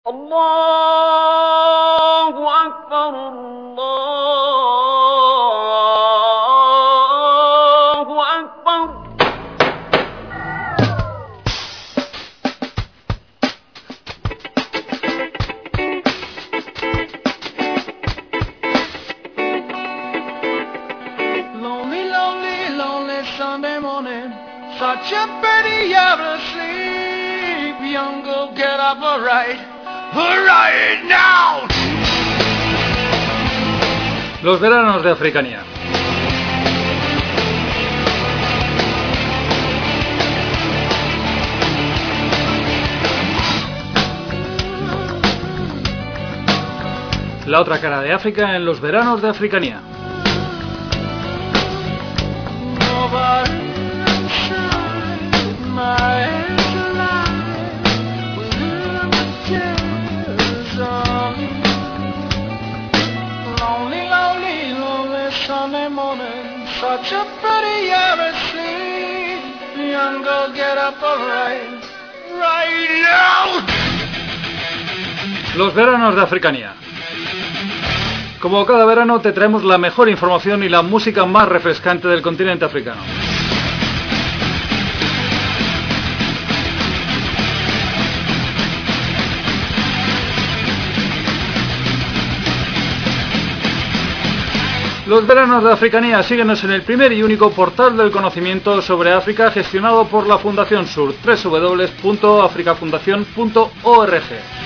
الله أكبر الله أكبر. Lonely, lonely, lonely Sunday morning, such a pretty hour to sleep. Young girl, get up alright now. Los veranos de Africania. La otra cara de África en los veranos de Africania. Such a pretty hour to sleep. Young girl, get up right now. Los veranos de Africania. Como cada verano te traemos la mejor información y la música más refrescante del continente africano. Los veranos de Africania, síguenos en el primer y único portal del conocimiento sobre África gestionado por la Fundación Sur, www.africafundacion.org.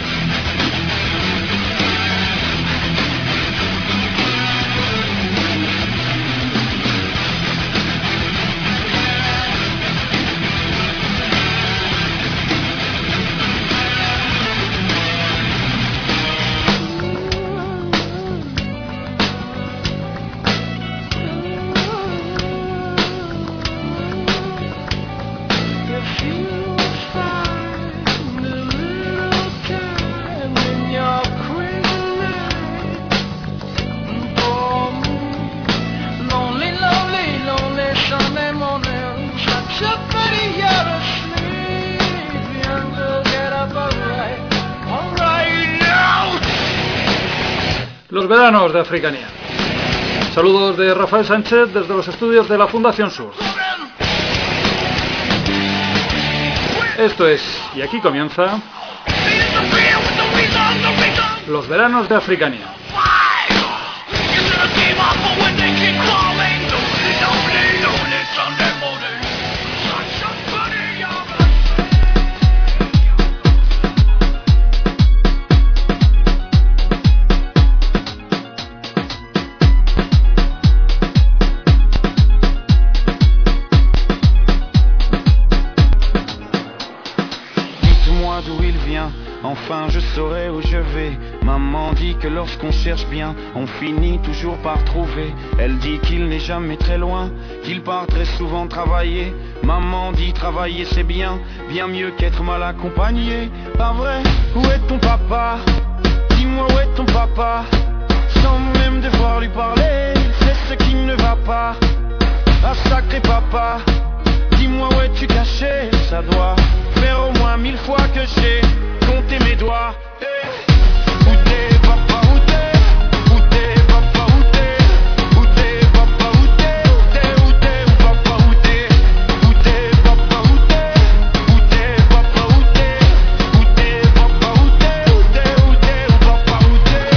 Los veranos de Africania. Saludos de Rafael Sánchez desde los estudios de la Fundación Sur. Esto es, y aquí comienza, los veranos de Africania. Enfin je saurai où je vais. Maman dit que lorsqu'on cherche bien, on finit toujours par trouver. Elle dit qu'il n'est jamais très loin, qu'il part très souvent travailler. Maman dit travailler c'est bien, bien mieux qu'être mal accompagné. Pas vrai? Où est ton papa? Dis-moi où est ton papa? Sans même devoir lui parler, c'est ce qui ne va pas. Ah sacré papa, dis-moi où es-tu caché? Ça doit faire au moins 1000 fois que j'ai compter mes doigts. Hey. Où t'es papa, où t'es? Où t'es papa, où t'es? Où t'es papa, où t'es? Où t'es, où t'es, où papa, où t'es? Où t'es papa, où t'es? Où t'es papa, où t'es? Où t'es papa, où t'es? Où t'es, où t'es, où papa, où t'es?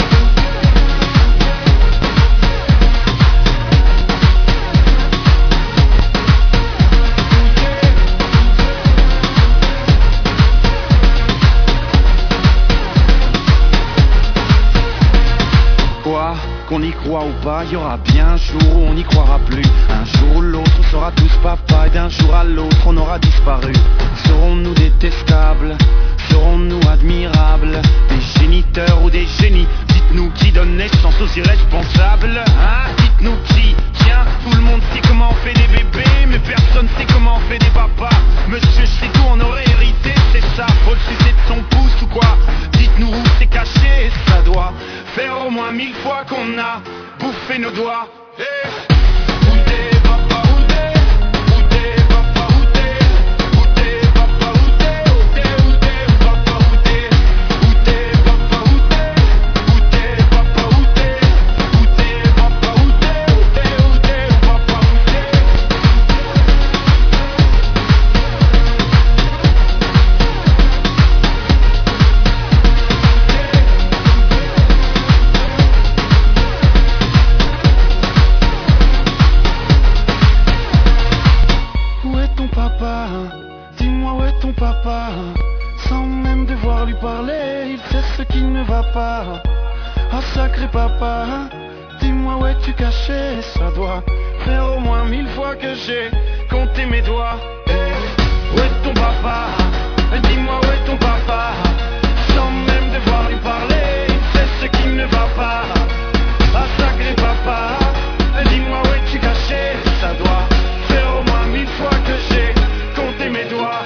Qu'on y croit ou pas, il y aura bien un jour où on n'y croira plus. Un jour ou l'autre, on sera tous papa, et d'un jour à l'autre, on aura disparu. Serons-nous détestables? Serons-nous admirables? Des géniteurs ou des génies? Dites-nous qui donne naissance aux irresponsables, hein? Dites-nous qui? Tiens, tout le monde sait comment on fait des bébés, mais personne sait comment on fait des papas. Monsieur, je sais tout, on aurait hérité, c'est ça. Faut le sucer de son pouce ou quoi? Dites-nous où c'est caché, ça doit faire au moins 1000 fois qu'on a bouffé nos doigts. Hey. Où t'es papa, où t'es? Où t'es papa, où t'es? Où t'es papa, où t'es? Où t'es, où t'es, où papa, où t'es? Où c'est ce qui ne va pas. Oh sacré papa, dis-moi où es-tu caché? Ça doit faire au moins 1000 fois que j'ai compté mes doigts. Où est ton papa? Dis-moi où est ton papa? Sans même devoir lui parler, c'est ce qui ne va pas. Ah sacré papa, dis-moi où es-tu caché? Ça doit faire au moins 1000 fois que j'ai compté mes doigts.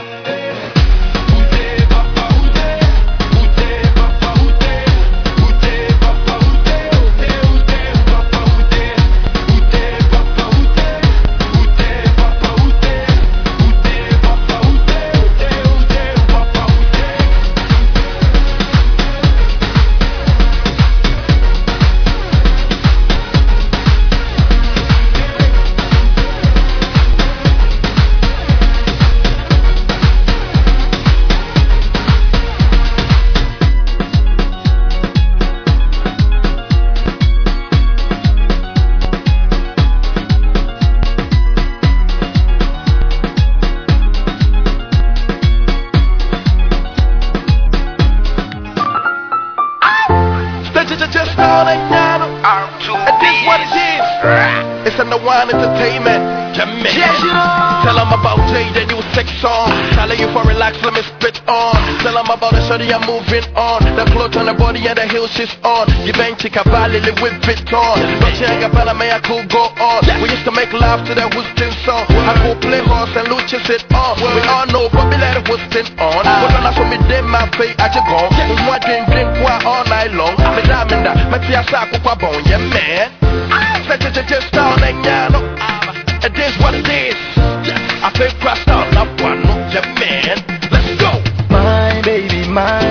Entertainment, tell them about Jay, the new sex song. Telling you for relax, let me spit on. Tell them about the shorty, I'm moving on. The clothes on the body and the heels she's on. You bang chica valley, live with it on. But she ain't got better, man, I could go on. We used to make love to that Houston song. I go play horse and Lucha sit on. We all know Bobby let it Houston on. But when I saw me dead, my pay, I just gone. And one drink all night long. Me diamond that, my tia saco kwa bone, yeah man. Just down and yano. It is what it is. I feel crushed out, not one, yeah man. Let's go. My baby,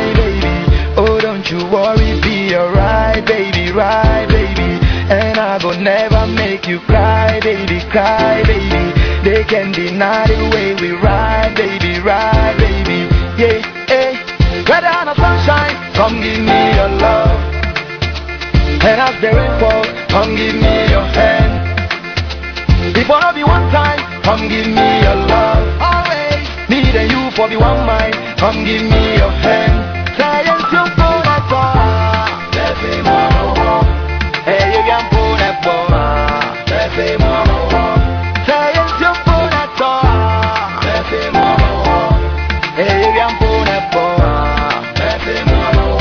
oh don't you worry, be alright, baby, right, baby. And I will never make you cry, baby, They can deny the way we ride, baby, yeah, hey. Weather on the sunshine, come give me your love. And as the rain falls, come give me your hand. If wanna be one time, come give me your love. Always need you for be one mind, come give me your hand. Science you for that bar. Let's say more. Hey, you can pull that bar. Let's say more. Science you for that bar. Let's say more. Hey, you can pull that bar. Let's say more.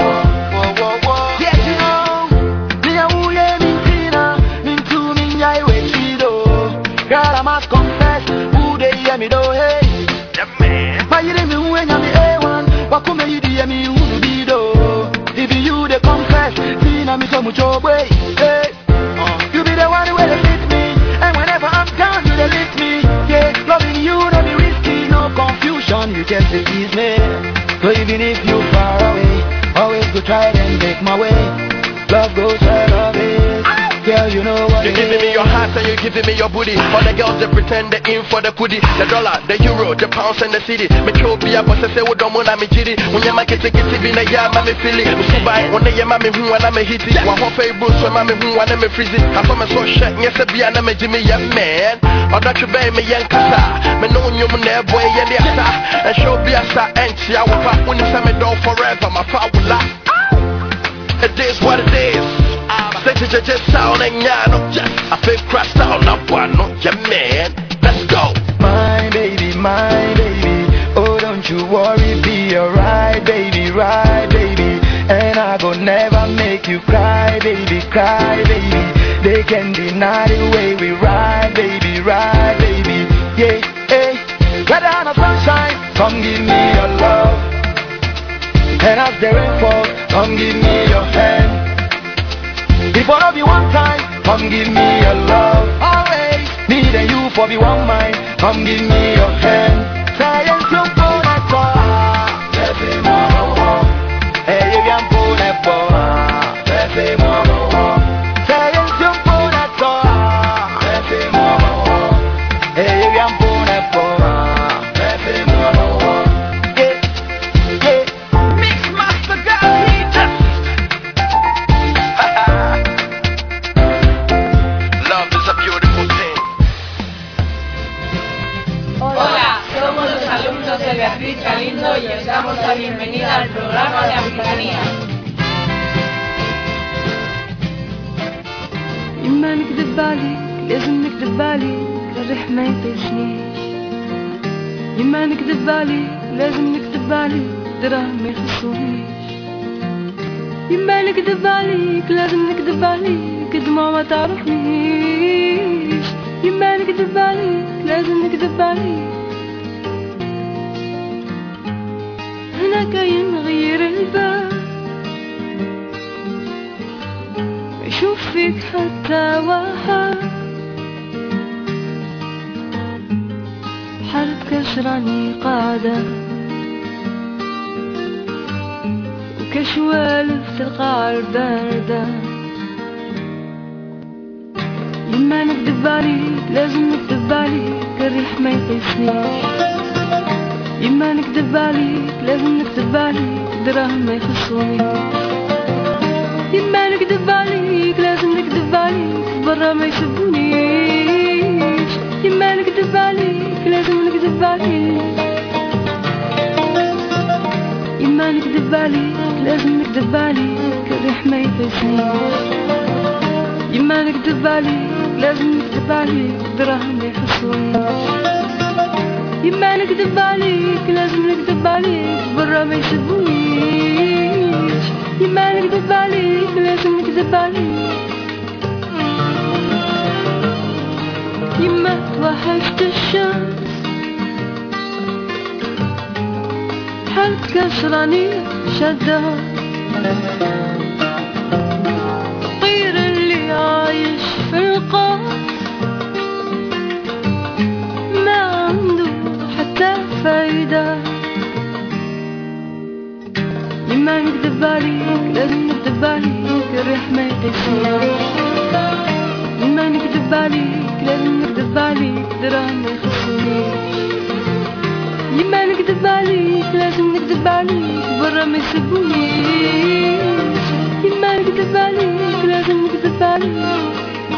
Me do hey, yeah man. My you me when you me A1, but come you do me who be do. If you the confess, see na me so much way. Hey, you be the one where they lift me, and whenever I'm down you they lift me. Yeah, loving you no be risky, no confusion, you just tease me. So even if you far away, always go try and make my way. Love goes where love is. Girl, you know what you're giving me your heart and you're giving me your booty. All the girls they pretend they're in for the goodie. The dollar, the euro, the pounds and the city. Me chopia, but say we don't want me chitty. When you make it in a yard, me feel it. So by when they mama who wanna me hit it. One hope able so mama who wanna me freeze it. I saw me so shit, yes be an me Jimmy yeah man. Or that you buy me young kasa. Me know you me never boy yeah the asa. And show be asa and see I will pack when you say me down forever. My power will laugh. It is what it is. Just sound and I feel crushed out, not one, yeah man. Let's go. My baby, oh don't you worry, be alright, baby, right, baby. And I will never make you cry, baby. They can deny the way we ride, baby, yeah, hey. Weather on the sunshine, come give me your love. And as the rain falls, come give me your hand. If wanna be one time, come give me your love. Always need you for be one mind, come give me your hand. Science you pull that bar. Let's say more. Hey, you can pull that bar. Let's say more. Science you pull that bar. Let's say more. Hey, you can pull that bar. Let's say more. Yeah. Mix master God, he just love is a beautiful thing. Hola, somos los alumnos del يما نكذب عليك لازم نكذب عليك الريح ما يطيشنيش. يما نكذب عليك لازم نكذب عليك دراهم ما يخصونيش. يما نكذب عليك لازم نكذب عليك دموع ما تعرفنيش. يما نكذب عليك لازم نكذب عليك هنا كاين غير الباب ما يشوف فيك حتى واحد بحال تكسراني قاعدة وكشوالف تلقى الباردة. يما نكذب عليك لازم نكذب عليك الريح ما يطيشنيش. يما نكذب عليك لازم نكذب عليك دراهم ما يخصونيش. يما نكذب عليك لازم نكذب عليك برا ما يسبونيش. يما نكذب عليك لازم نكذب عليك. يما نكذب عليك لازم نكذب عليك الريح ما يطيشنيش. يما نكذب عليك لازم نكذب عليك دراهم ما يخصونيش. يما نكذب عليك لازم نكذب عليك برا ما يسبونيش. يما نكذب عليك لازم نكذب عليك. يما توحشت الشمس بحال تكسراني شدها طير اللي عايش في القاع ما عنده حتى فايدة. يما نكذب عليك لازم نكذب عليك الريح ما يطيشنيش. يما نكذب عليك لازم نكذب عليك دراهم ما يخصونيش. يما نكذب عليك لازم نكذب عليك برا ما يسبونيش. يما نكذب عليك لازم نكذب عليك.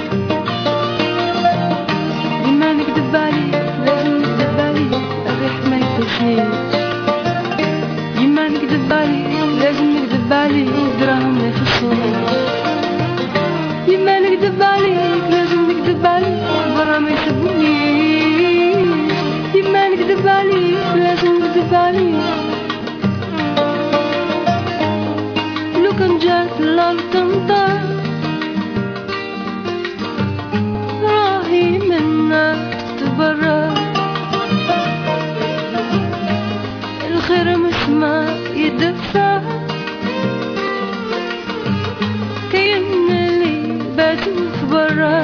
يما نكذب عليك لازم نكذب عليك الريح ما يطيشنيش. يما نكذب عليك لازم نكذب عليك دراهم ما يخصونيش. يما نكذب عليك لازم نكذب عليك برا ما يسبونيش. يما نكذب عليك لازم نكذب عليك. لو كان جات الأرض تمطر راهي منك تتبرر. الخير مسمى يدفع كاين اللي باتوا في برا.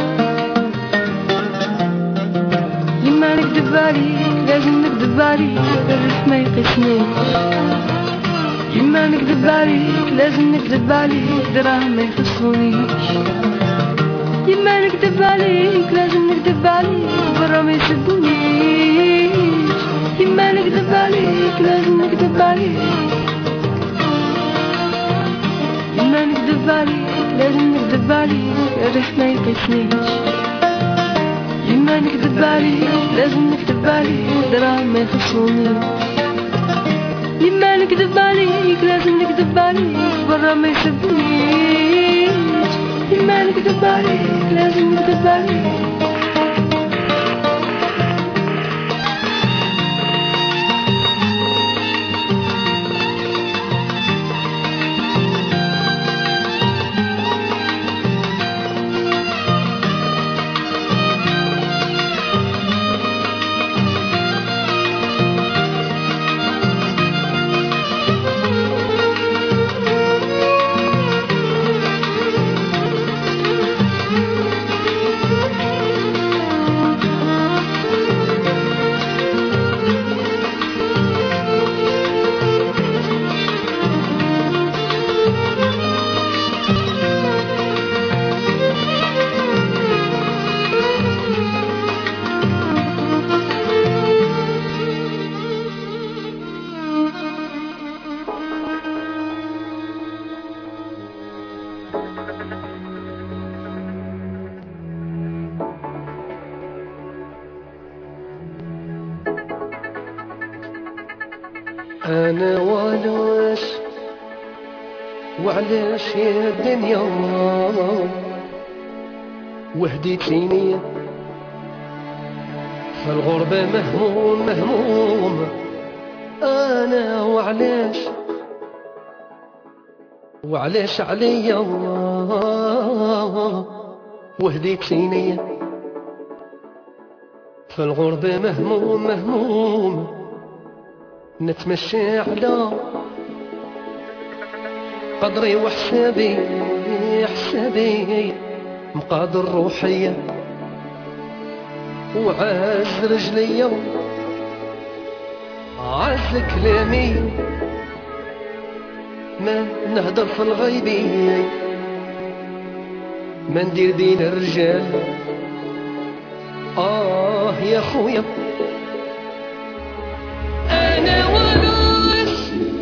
يما نكذب عليك لازم نكذب عليك الريح ما يطيشنيش. يما نكذب عليك لازم نكذب عليك دراهم ما يخصونيش. يما نكذب عليك لازم نكذب عليك برا ما يسبونيش. يما نكذب عليك لازم نكذب عليك. يما نكذب عليك لازم نكذب عليك الريح ما يطيشنيش. يما نكذب عليك لازم نكذب عليك دراهم ما يخصونيش. يما نكذب عليك لازم نكذب عليك برا ما يسبونيش. يما نكذب عليك لازم نكذب عليك. أنا وناس وعلاش يا الدنيا وهديتيني في الغربة مهموم مهموم انا وعلاش عليا وهديتيني في الغربة مهموم مهموم نتمشى على قدري وحسابي مقادر روحية وعز رجليا عز كلامي ما نهدر في الغيبي ما ندير بين الرجال يا خويا انا ولاش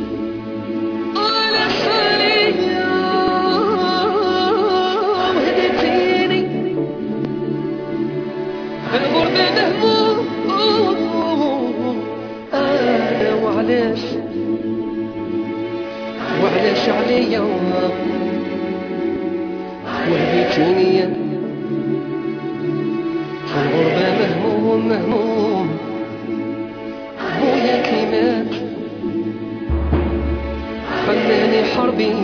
ولا صليا وهديتيني في الغربة مهموم انا وعلاش عليا وهديتيني في الغربة مهموم بويا كيمات خلاني حربي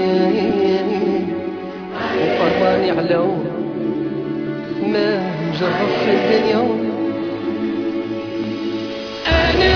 وقرباني علو ما مجرب في الدنيا انا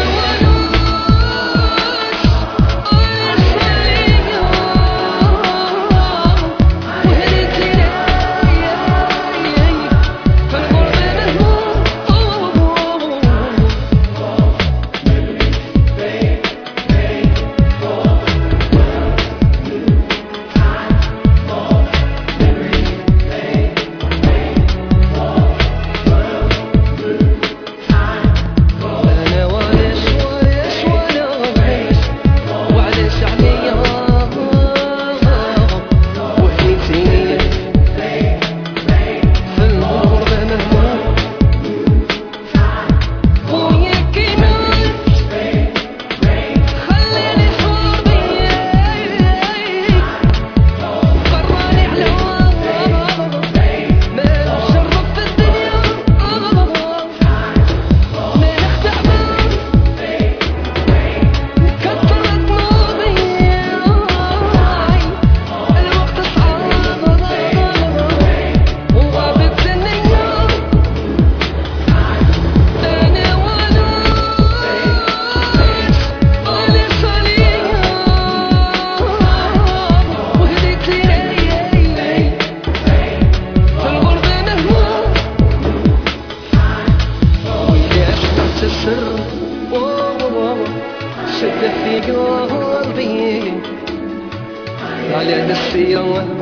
على نفسي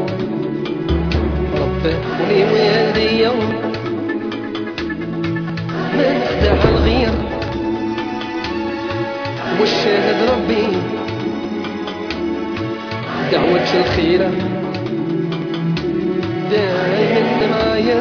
ربي ويدي ما نخدع الغير والشاهد ربي دعوة الخيرة دايما معايا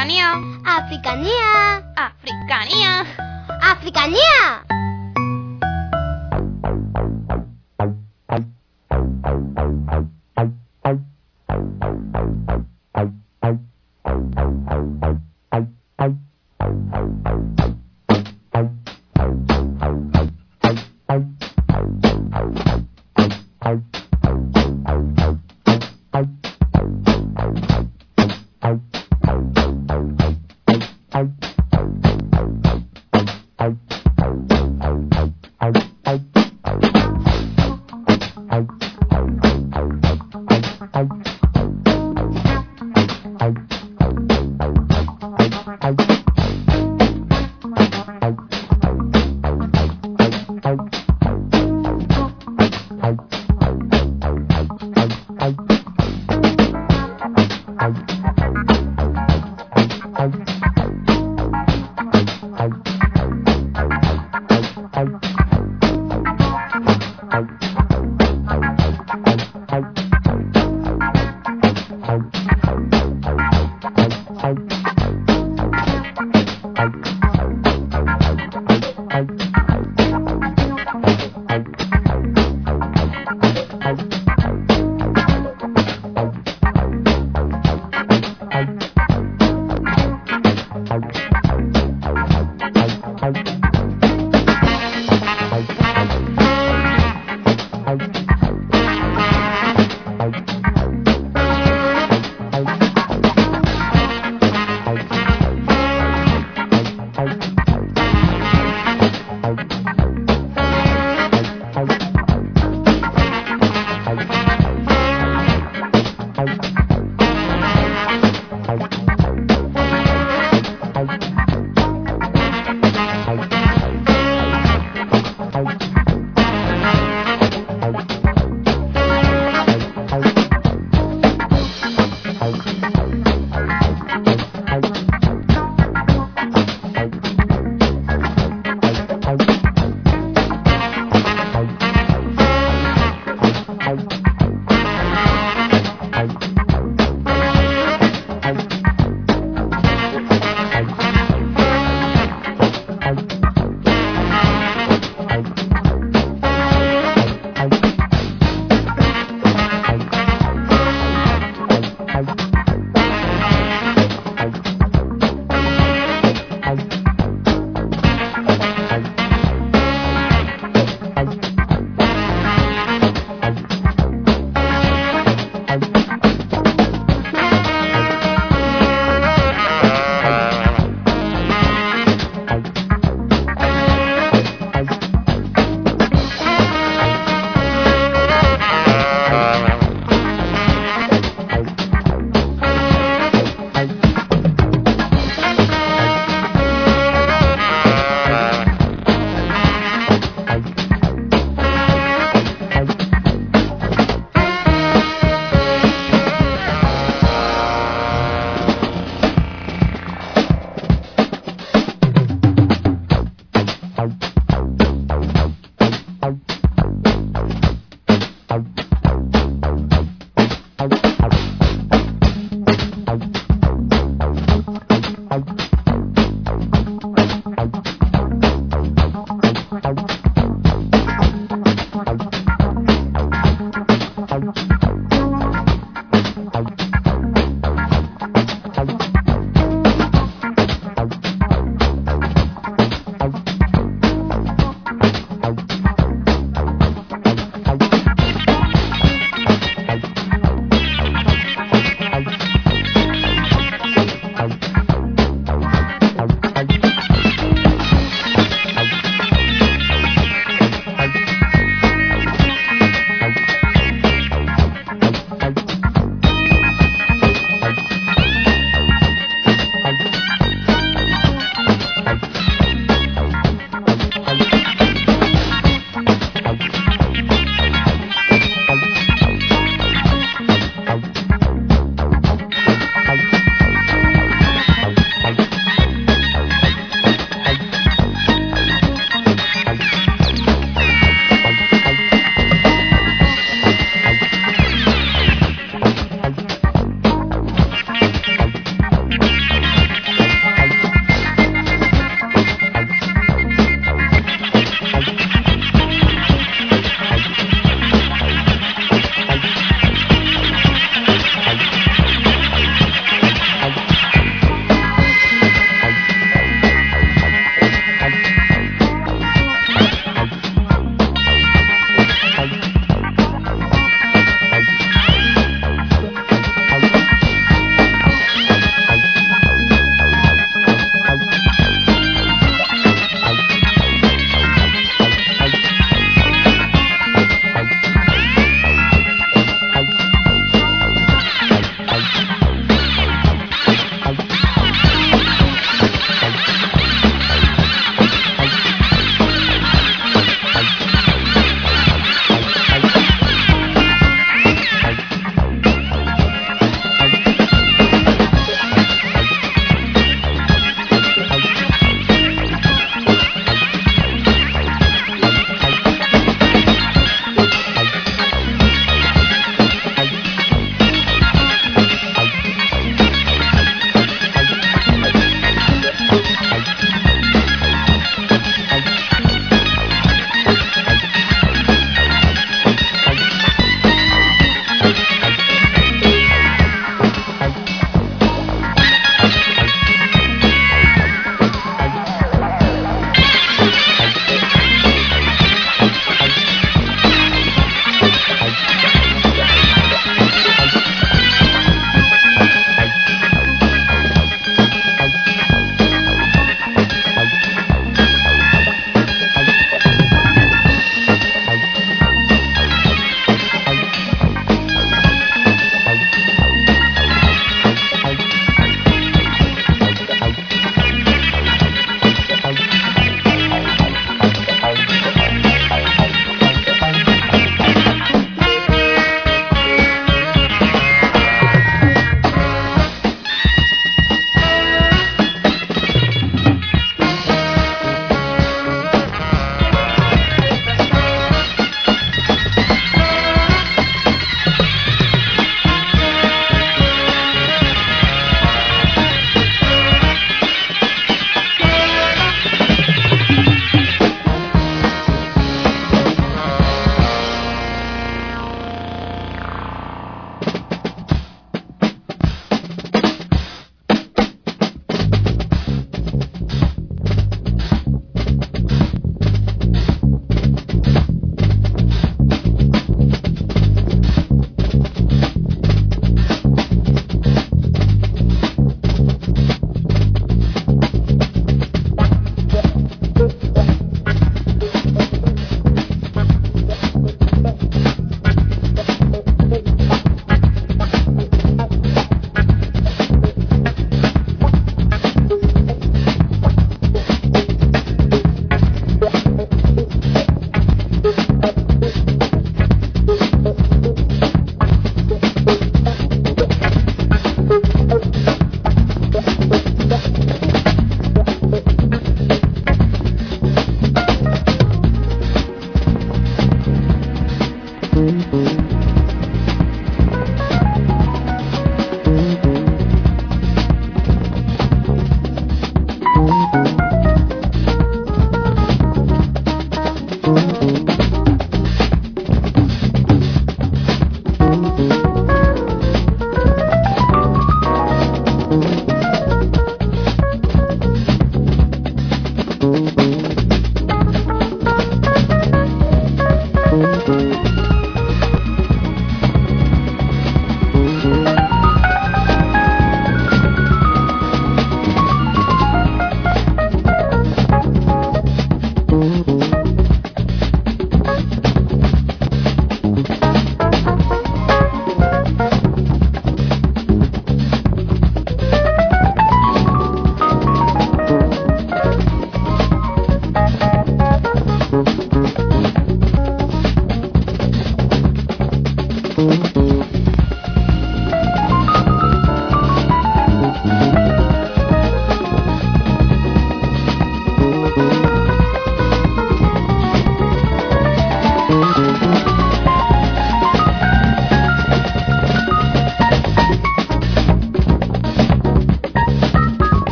Africanía. Africanía. Africanía. Africanía.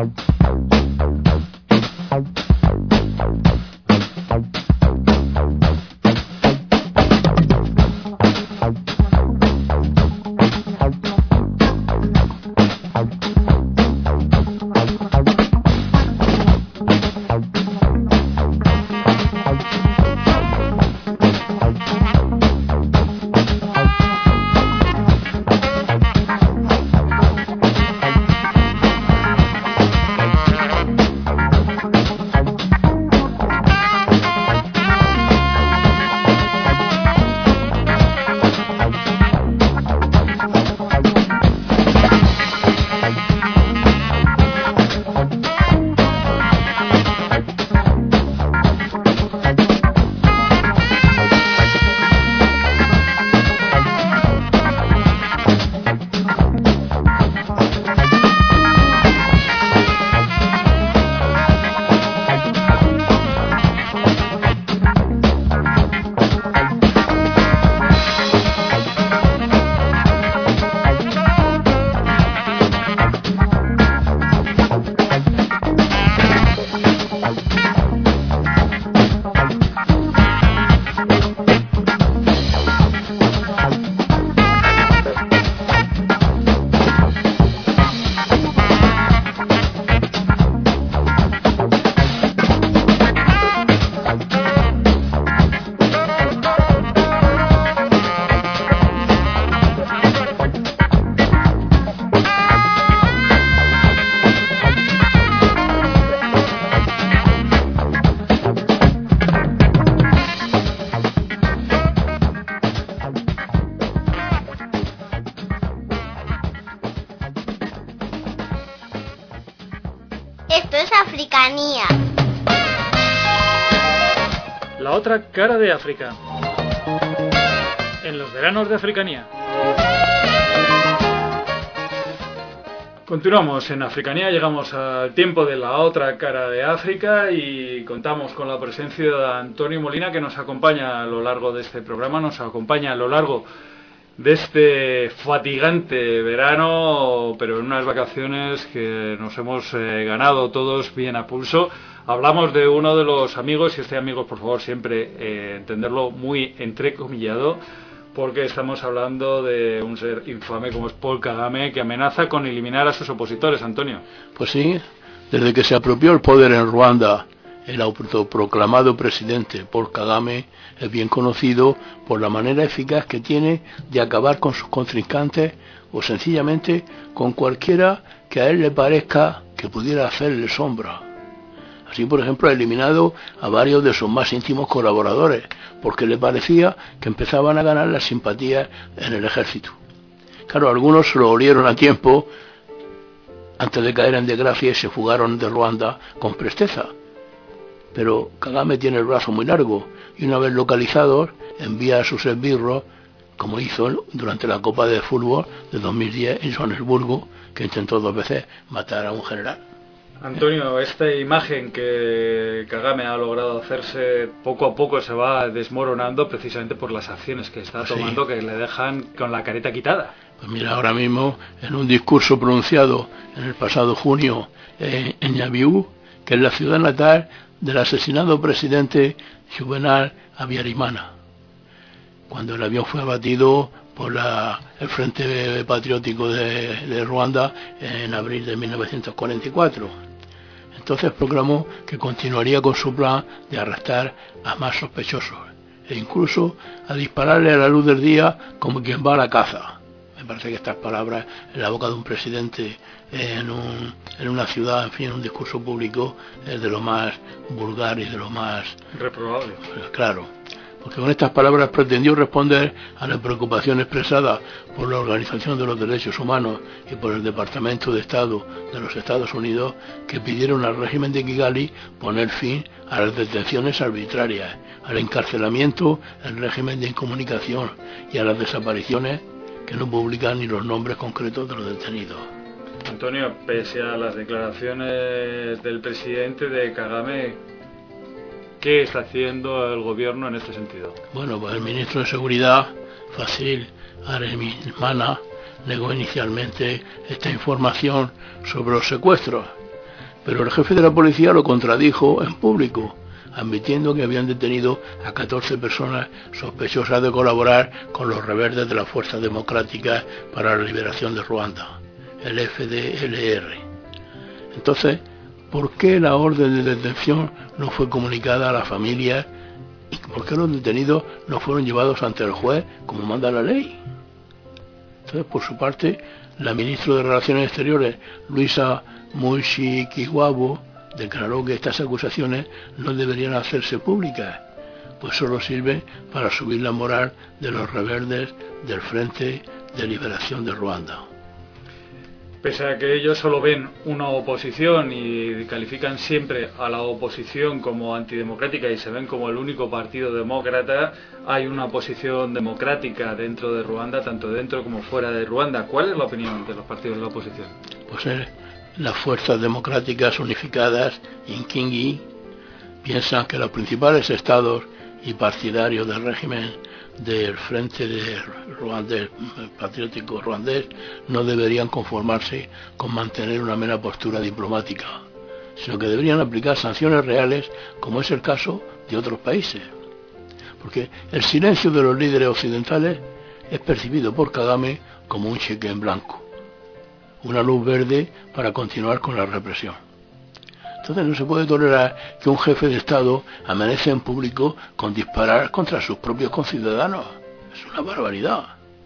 Esto es Africanía. La otra cara de África. En los veranos de Africanía. Continuamos en Africanía, llegamos al tiempo de la otra cara de África y contamos con la presencia de Antonio Molina, que nos acompaña a lo largo de este programa, nos acompaña a lo largo de este fatigante verano, pero en unas vacaciones que nos hemos ganado todos bien a pulso. Hablamos de uno de los amigos, y este amigo, por favor, siempre entenderlo muy entrecomillado, porque estamos hablando de un ser infame como es Paul Kagame, que amenaza con eliminar a sus opositores. Antonio. Pues sí, desde que se apropió el poder en Ruanda, el autoproclamado presidente Paul Kagame es bien conocido por la manera eficaz que tiene de acabar con sus contrincantes o sencillamente con cualquiera que a él le parezca que pudiera hacerle sombra. Así, por ejemplo, ha eliminado a varios de sus más íntimos colaboradores, porque le parecía que empezaban a ganar las simpatías en el ejército. Claro, algunos se lo olieron a tiempo antes de caer en desgracia y se fugaron de Ruanda con presteza. Pero Kagame tiene el brazo muy largo y una vez localizados envía a sus esbirros, como hizo durante la Copa de Fútbol de 2010 en Johannesburgo, que intentó 2 veces matar a un general. Antonio, esta imagen que Kagame ha logrado hacerse poco a poco se va desmoronando precisamente por las acciones que está tomando, que le dejan con la careta quitada. Pues mira, ahora mismo, en un discurso pronunciado en el pasado junio en Yabiú, que es la ciudad natal del asesinado presidente Juvenal Habyarimana, cuando el avión fue abatido por el Frente Patriótico de Ruanda en abril de 1944. Entonces proclamó que continuaría con su plan de arrestar a más sospechosos e incluso a dispararle a la luz del día como quien va a la caza. Me parece que estas palabras en la boca de un presidente en una ciudad, en fin, en un discurso público, es de lo más vulgar y de lo más reprobable. Claro, porque con estas palabras pretendió responder a la preocupación expresada por la Organización de los Derechos Humanos y por el Departamento de Estado de los Estados Unidos, que pidieron al régimen de Kigali poner fin a las detenciones arbitrarias, al encarcelamiento en régimen de incomunicación y a las desapariciones que no publican ni los nombres concretos de los detenidos. Antonio, pese a las declaraciones del presidente de Kagame, ¿qué está haciendo el gobierno en este sentido? Bueno, pues el ministro de Seguridad, Fasil Aremimana, negó inicialmente esta información sobre los secuestros. Pero el jefe de la policía lo contradijo en público, admitiendo que habían detenido a 14 personas sospechosas de colaborar con los rebeldes de las Fuerzas Democráticas para la Liberación de Ruanda, el FDLR. Entonces, ¿por qué la orden de detención no fue comunicada a las familias? ¿Y por qué los detenidos no fueron llevados ante el juez como manda la ley? Entonces, por su parte, la ministra de Relaciones Exteriores, Luisa Mushikiwabo, declaró que estas acusaciones no deberían hacerse públicas, pues solo sirven para subir la moral de los rebeldes del Frente de Liberación de Ruanda. Pese a que ellos solo ven una oposición y califican siempre a la oposición como antidemocrática y se ven como el único partido demócrata, hay una oposición democrática dentro de Ruanda, tanto dentro como fuera de Ruanda. ¿Cuál es la opinión de los partidos de la oposición? Pues las fuerzas democráticas unificadas, Inkingi, piensan que los principales estados y partidarios del régimen del Frente de Ruandés, Patriótico Ruandés, no deberían conformarse con mantener una mera postura diplomática, sino que deberían aplicar sanciones reales, como es el caso de otros países. Porque el silencio de los líderes occidentales es percibido por Kagame como un cheque en blanco, una luz verde para continuar con la represión. Entonces no se puede tolerar que un jefe de Estado amanece en público con disparar contra sus propios conciudadanos. Es una barbaridad.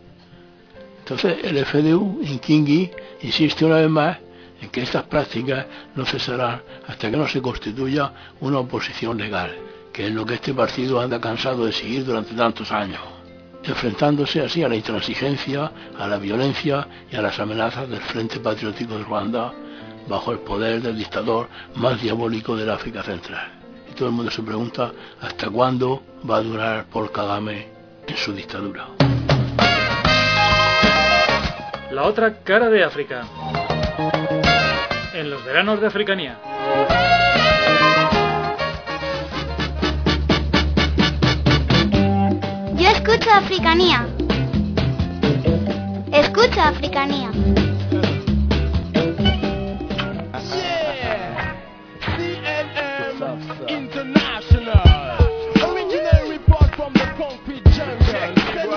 Entonces el FDU, Inkingi, insiste una vez más en que estas prácticas no cesarán hasta que no se constituya una oposición legal, que es lo que este partido anda cansado de seguir durante tantos años, enfrentándose así a la intransigencia, a la violencia y a las amenazas del Frente Patriótico de Ruanda, bajo el poder del dictador más diabólico del África Central. Y todo el mundo se pregunta hasta cuándo va a durar Paul Kagame en su dictadura. La otra cara de África. En los veranos de Africanía. Yo escucho Africanía. Escucho Africanía. International, original report from the concrete jungle.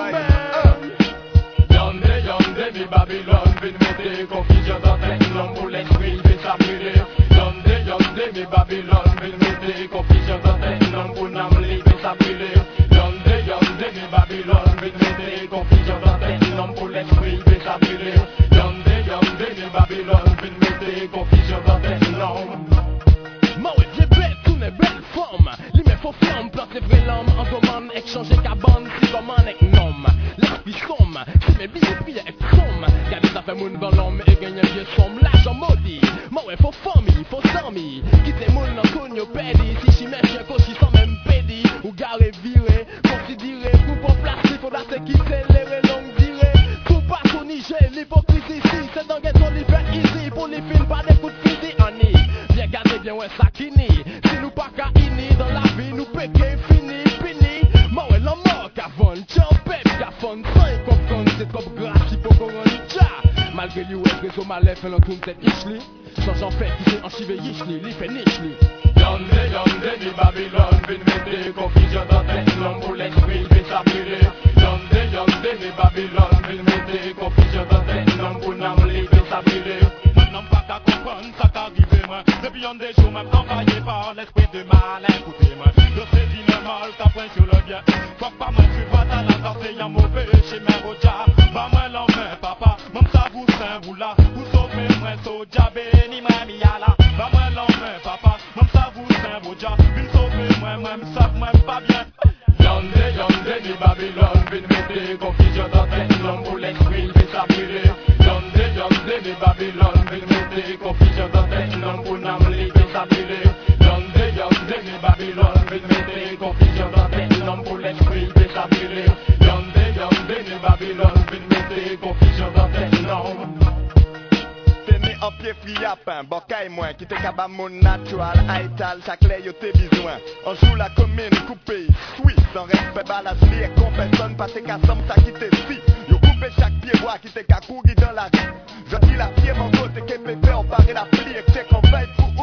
Yonde, mi Babylone, vin mette confusion dans tête, l'homme pour l'esprit, vin s'appeler. Yonde, mi Babylone, vin mette confusion dans tête, l'homme pour n'amli, vin s'appeler. Yonde, mi Babylone, vin mette confusion dans tête, l'homme pour l'esprit, vin s'appeler. Yonde, mi Babylone, vin mette confusion dans tête, l'homme. Belle forme, li me faut flamme, plante les vraies lames, en commande, échanger cabane, si commande avec nom. L'esprit somme, si mes billets prient avec somme, gardez ça fait moun dans l'homme et gagne un vieux somme, l'argent maudit. Moi ouais, faut famille, faut zami, quitter moun dans cogno pédi, si j'y mets chien qu'aussi sans même pédi, ou garé viré, considéré, coup pour placer, faudra se quitter, les longues dirées, tout pas au Niger, l'hypocrisie ici, c'est dans ghetto, l'hiver easy, pour les films, pas des coups de fusil, on y, bien gardez bien ouais ça qui nie. Pas qu'à ini dans la vie, nous péquer fini, fini. Ma ouais, la mort qu'à fond, champé, qu'à fond, sans comprendre, c'est comme grâce, il faut qu'on rende. Malgré lui, ouais, réseau malais, fait l'entour de cette isli. Sans j'en fais, qui s'est enchivé yishli, li fait nichli. Yonde, mi Babylone, vin mette confusion dans tête, l'homme pour l'esprit, vin s'appeler. Yonde, mi Babylone, vin mette confusion dans tête, l'homme pour n'amli, vin s'appeler. N'en pas qu'à comprendre, ça qu'arrive, moi. Depuis un des jours, même envoyé par l'esprit de mal, écoutez-moi. Je sais dit le mal, t'as pris sur le bien. Faut pas moi, tu vas dans la danse, et y'a mauvais chez mes rojas. Va moi l'envers, papa, même ça vous saint, vous là. Vous sauvez, moi, soja, béni, moi, miala. Va moi l'envers, papa, même ça vous saint, roja. Vous sauvez, moi, même ça, moi, pas bien. Yonde, mi Babylone, vin mette confusion dans tête, l'homme pour l'esprit, vin s'appeler. Yonde, mi Babylone, vin mette confusion dans tête, l'homme pour n'amli, vin s'appeler. Yonde, mi Babylone, vin mette confusion dans tête, l'homme pour l'esprit, vin s'appeler. Yonde, mi Babylone, vin mette confusion dans tête, l'homme. En pied friapin, bocaille moins, qui te cabane mon natural, aital, chaque lait yo t'es besoin. On joue la commune, coupé, sweet, sans respect, balade, lié, qu'on personne, pas t'es qu'à somme, ça qui t'es si. Yo coupé chaque pied, bois, qui t'es qu'à courir dans la rue. Je dis la pied, mon côté, qui est pépé, on paraît la plie, et que t'es qu'on veille pour ou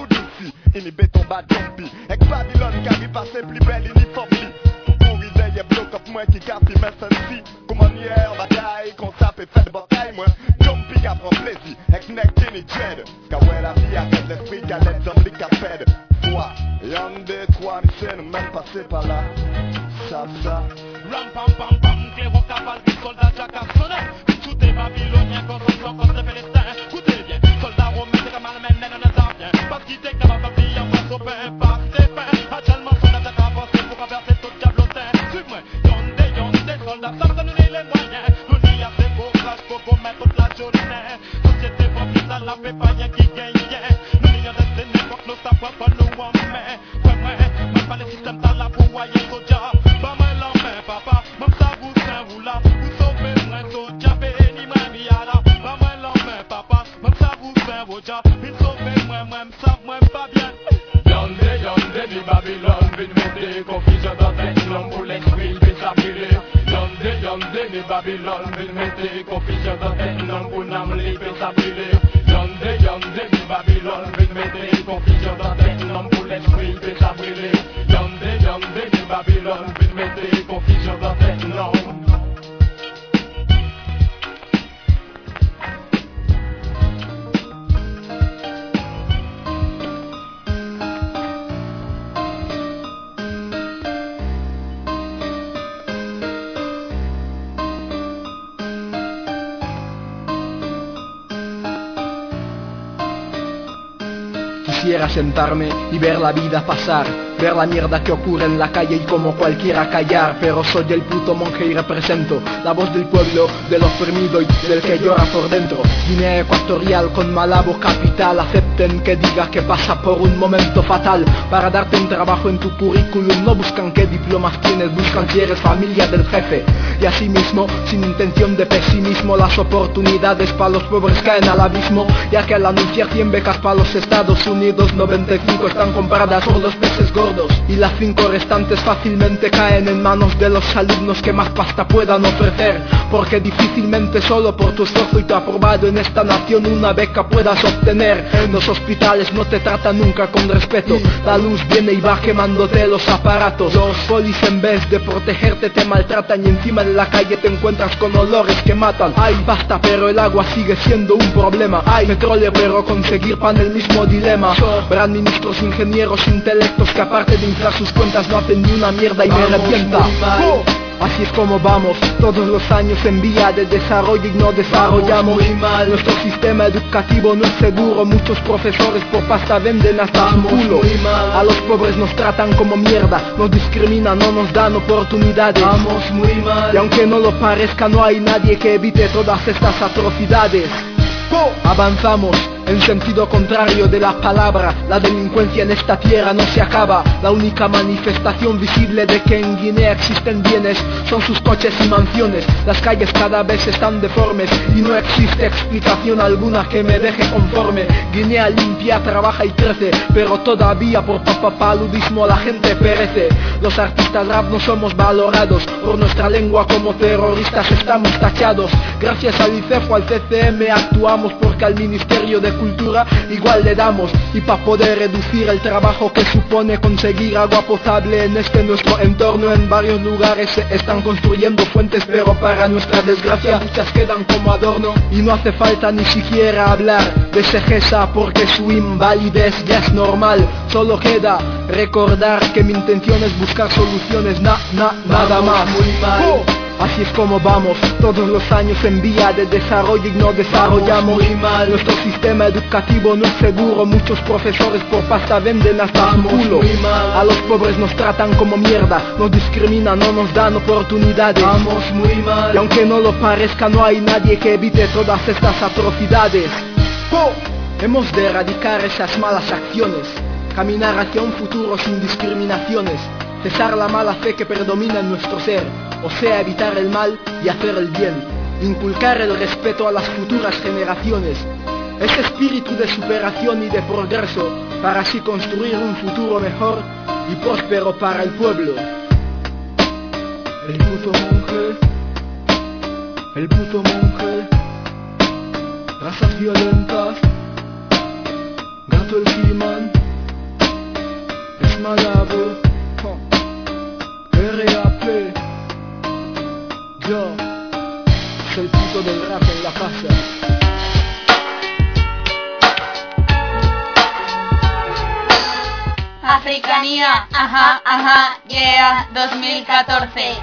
Jumpy, inhibé ton bas jumpy. Ex-Babylone qui arrive à ses plus belles uniformes. Pour idée, bloc up moi qui capte mes sensi. Comment hier, bataille, qu'on tape et fait de bataille, moi. Jumpy qui prend plaisir, ex-neck, Jenny Dread. Car ouais, la vie arrête l'esprit, qu'à l'aide d'homme, qui pède. Foi, y'en des trois, mais c'est nous même passé par là. Ça. Ram pam pam pam, clairon cavale, des soldats jacassonnés. Tout est babylonien, construction contre les Philistins. Écoutez bien, soldats romains, c'est comme allemagne, mais non, non, bien. Parce qu'il était capable de payer un poisson, pain, par ses pains. Actuellement, soldats à avancer pour averser tout diablotin. Suis-moi, yondé, soldats, ça me donne les moyens. Nous n'y a fait beau crash pour mettre toute la journée. Société populaire, ça la fait pas rien qui gagne. Nous n'y a destiné pour que nous savoir pas nous en main. Ouais, même pas les systèmes, t'as la pour voyer soja. Papa, même ça vous sain vous là, vous sauvez moi soja, béni moi miala. Pas moi l'homme, papa, même ça vous sain vous ja, il sauvez moi, même ça moi pas bien. Yondé, mi Babylone, vin mettez confusion dans tête, l'homme pour l'esprit, vin s'appeler. Yondé, mi Babylone, vin mettez confusion dans tête, l'homme pour n'am li, vin s'appeler. Yondé, mi Babylone, vin mettez confusion dans tête, l'homme pour l'esprit, vin s'appeler. Yondé, mi Babylone, vin mettez confusion dans tête, l'homme. Quisiera sentarme y ver la vida pasar, ver la mierda que ocurre en la calle y como cualquiera callar. Pero soy el puto monje y represento la voz del pueblo, del oprimido y del que llora por dentro. Guinea Ecuatorial con Malabo capital, acepten que diga que pasa por un momento fatal. Para darte un trabajo en tu currículum no buscan qué diplomas tienes, buscan si eres familia del jefe. Y asimismo, sin intención de pesimismo, las oportunidades para los pobres caen al abismo, ya que al anunciar 100 becas para los Estados Unidos, 95 están compradas por los peces gordos y las 5 restantes fácilmente caen en manos de los alumnos que más pasta puedan ofrecer, porque difícilmente solo por tu esfuerzo y tu aprobado en esta nación una beca puedas obtener. En los hospitales no te tratan nunca con respeto, la luz viene y va quemándote los aparatos. Los polis en vez de protegerte te maltratan y encima de la calle te encuentras con olores que matan. Hay pasta pero el agua sigue siendo un problema, hay petróleo pero conseguir pan el mismo dilema. Sobran ministros, ingenieros, intelectos que aparte de inflar sus cuentas no hacen ni una mierda y me revienta. Así es como vamos, todos los años en vía de desarrollo y no desarrollamos. Muy mal, nuestro sistema educativo no es seguro, muchos profesores por pasta venden hasta su culo. A los pobres nos tratan como mierda, nos discriminan, no nos dan oportunidades. Vamos muy mal, y aunque no lo parezca no hay nadie que evite todas estas atrocidades. Avanzamos en sentido contrario de la palabra, la delincuencia en esta tierra no se acaba. La única manifestación visible de que en Guinea existen bienes son sus coches y mansiones. Las calles cada vez están deformes y no existe explicación alguna que me deje conforme. Guinea limpia, trabaja y crece, pero todavía por papapaludismo la gente perece. Los artistas rap no somos valorados, por nuestra lengua como terroristas estamos tachados. Gracias al ICEF o al CCM actuamos porque al Ministerio de Cultura igual le damos. Y para poder reducir el trabajo que supone conseguir agua potable en este nuestro entorno, en varios lugares se están construyendo fuentes, pero para nuestra desgracia muchas quedan como adorno. Y no hace falta ni siquiera hablar de Segesa porque su invalidez ya es normal. Solo queda recordar que mi intención es buscar soluciones, nada más. Muy mal. Así es como vamos, todos los años en vía de desarrollo y no desarrollamos. Muy mal, nuestro sistema educativo no es seguro, muchos profesores por pasta venden hasta su culo. A los pobres nos tratan como mierda, nos discriminan, no nos dan oportunidades. Vamos muy mal, y aunque no lo parezca no hay nadie que evite todas estas atrocidades. Hemos de erradicar esas malas acciones, caminar hacia un futuro sin discriminaciones, cesar la mala fe que predomina en nuestro ser, o sea, evitar el mal y hacer el bien, inculcar el respeto a las futuras generaciones, ese espíritu de superación y de progreso, para así construir un futuro mejor y próspero para el pueblo. El puto monje, razas violentas, gato el He-Man, Malabo, RAP. Yo soy el puto del rap en la casa. Africanía, ajá, ajá, yeah, 2014.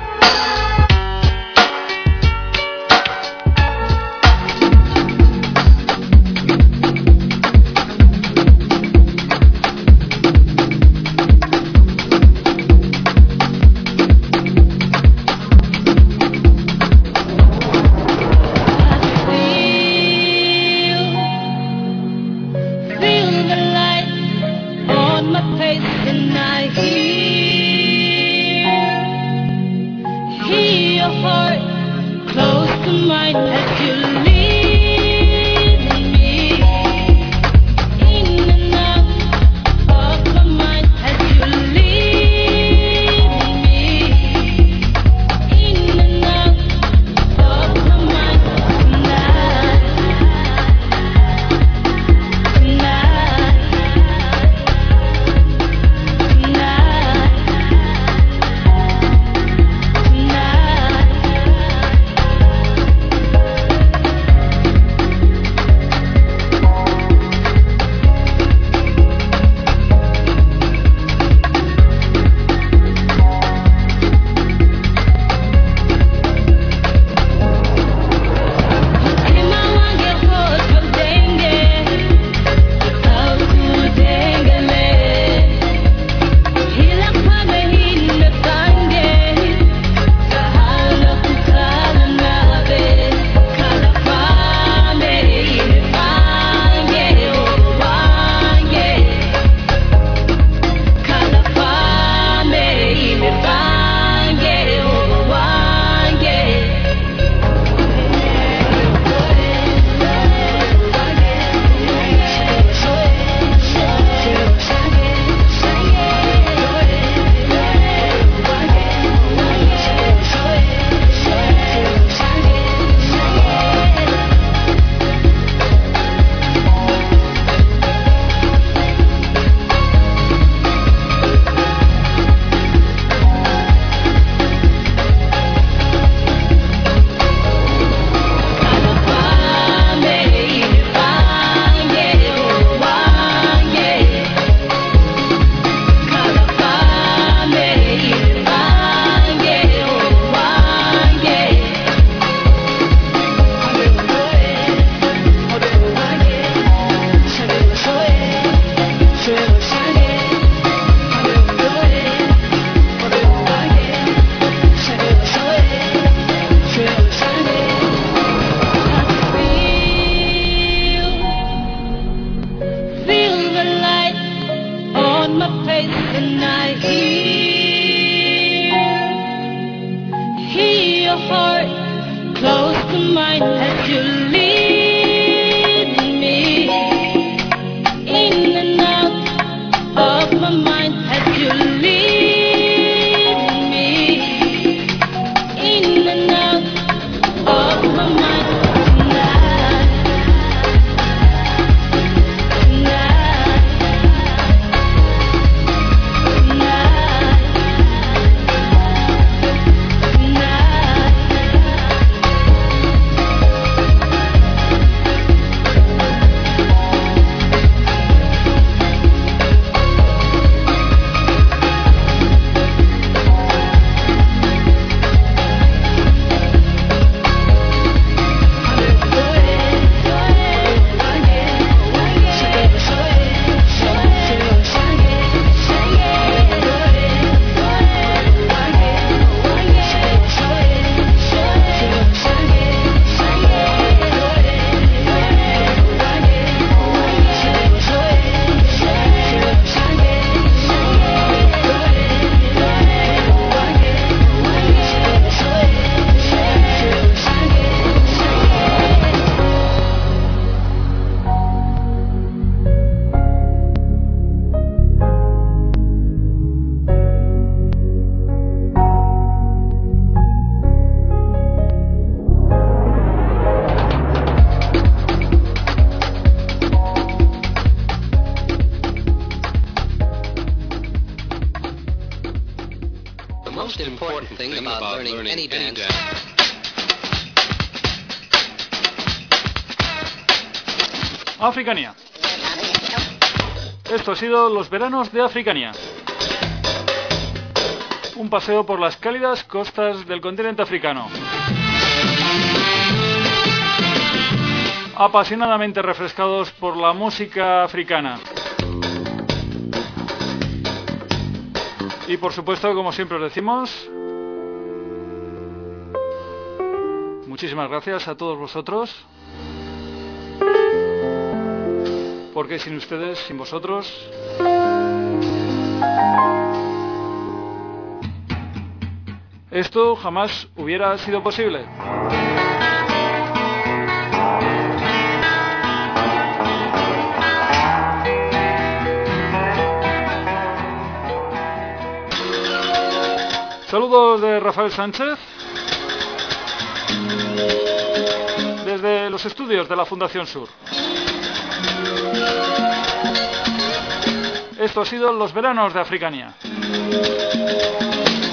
most important thing about learning any dance Africanía. Esto ha sido los veranos de Africanía. Un paseo por las cálidas costas del continente africano. Apasionadamente refrescados por la música africana. Y por supuesto, como siempre os decimos, muchísimas gracias a todos vosotros, porque sin ustedes, sin vosotros, esto jamás hubiera sido posible. Saludos de Rafael Sánchez desde los estudios de la Fundación Sur. Esto ha sido los veranos de Africanía.